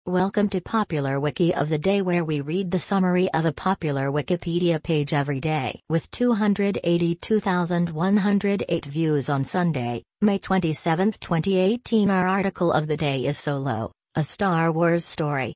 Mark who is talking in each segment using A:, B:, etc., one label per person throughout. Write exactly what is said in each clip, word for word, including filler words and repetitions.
A: Welcome to Popular Wiki of the Day, where we read the summary of a popular Wikipedia page every day. With two hundred eighty-two thousand one hundred eight views on Sunday, May twenty-seventh, twenty eighteen, our article of the day is Solo, a Star Wars story.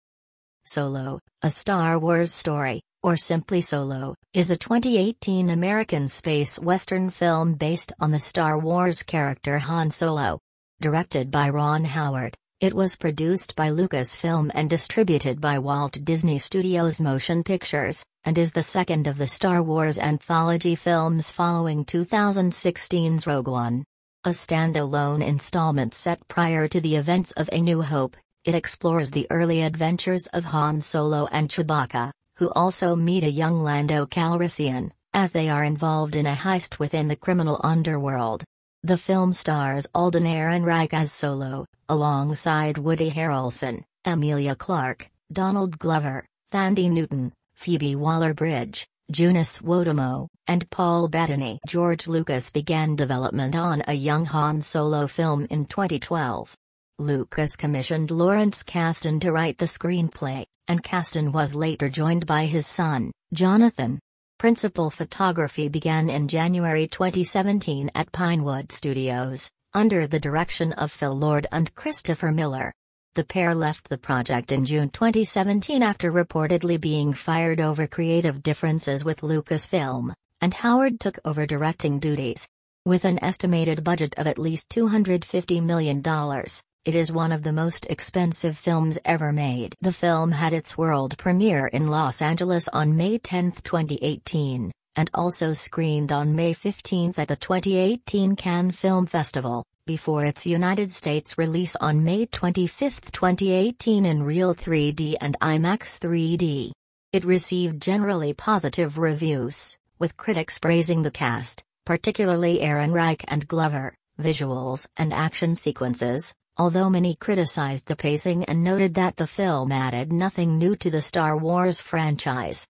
A: Solo, a Star Wars story, or simply Solo, is a twenty eighteen American space western film based on the Star Wars character Han Solo. Directed by Ron Howard, it was produced by Lucasfilm and distributed by Walt Disney Studios Motion Pictures, and is the second of the Star Wars anthology films following two thousand sixteen's Rogue One. A standalone installment set prior to the events of A New Hope, it explores the early adventures of Han Solo and Chewbacca, who also meet a young Lando Calrissian, as they are involved in a heist within the criminal underworld. The film stars Alden Ehrenreich as Solo, alongside Woody Harrelson, Emilia Clarke, Donald Glover, Thandie Newton, Phoebe Waller-Bridge, Joonas Wodomo, and Paul Bettany. George Lucas began development on a young Han Solo film in twenty twelve. Lucas commissioned Lawrence Kasdan to write the screenplay, and Kasdan was later joined by his son, Jonathan. Principal photography began in January twenty seventeen at Pinewood Studios, under the direction of Phil Lord and Christopher Miller. The pair left the project in June twenty seventeen after reportedly being fired over creative differences with Lucasfilm, and Howard took over directing duties. With an estimated budget of at least two hundred fifty million dollars, it is one of the most expensive films ever made. The film had its world premiere in Los Angeles on May tenth, twenty eighteen, and also screened on May fifteenth at the twenty eighteen Cannes Film Festival, before its United States release on May twenty-fifth, twenty eighteen in Real three D and IMAX three D. It received generally positive reviews, with critics praising the cast, particularly Ehrenreich and Glover, visuals and action sequences, although many criticized the pacing and noted that the film added nothing new to the Star Wars franchise.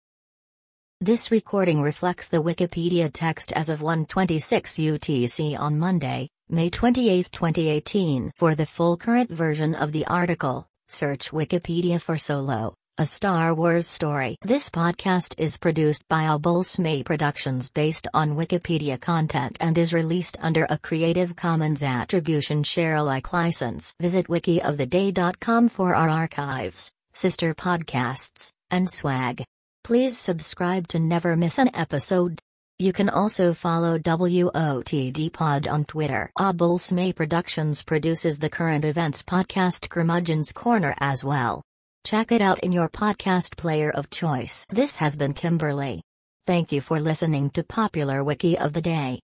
A: This recording reflects the Wikipedia text as of one twenty-six U T C on Monday, May twenty-eighth, twenty eighteen. For the full current version of the article, search Wikipedia for Solo, a Star Wars story. This podcast is produced by Abulsme Productions based on Wikipedia content and is released under a Creative Commons Attribution Share Alike license. Visit wiki of the day dot com for our archives, sister podcasts, and swag. Please subscribe to never miss an episode. You can also follow W O T D Pod on Twitter. Abulsme Productions produces the current events podcast Curmudgeon's Corner as well. Check it out in your podcast player of choice. This has been Kimberly. Thank you for listening to Popular Wiki of the Day.